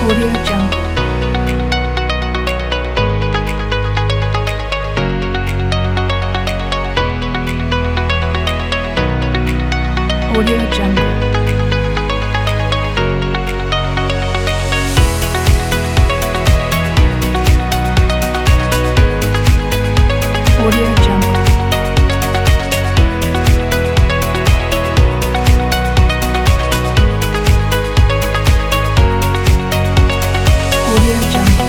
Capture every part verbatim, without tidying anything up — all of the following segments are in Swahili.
Audio Jungle. Audio Jungle. Audio Jungle. Audio Jungle.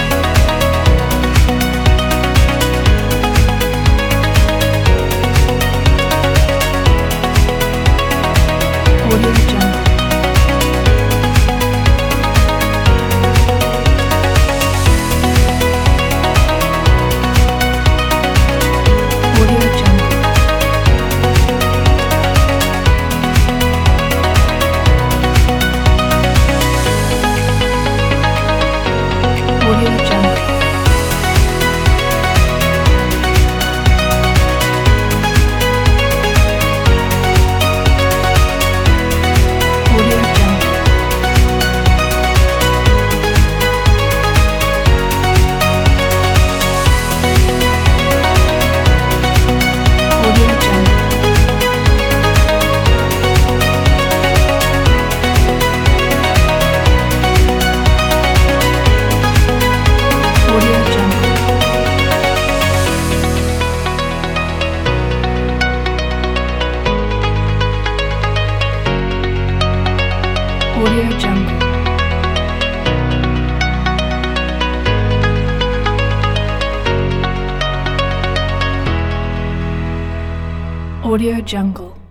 Audio Jungle. Audio Jungle. Audio Jungle. Audio Jungle. Audio Jungle. Audio Jungle. Audio Jungle. Audio Jungle.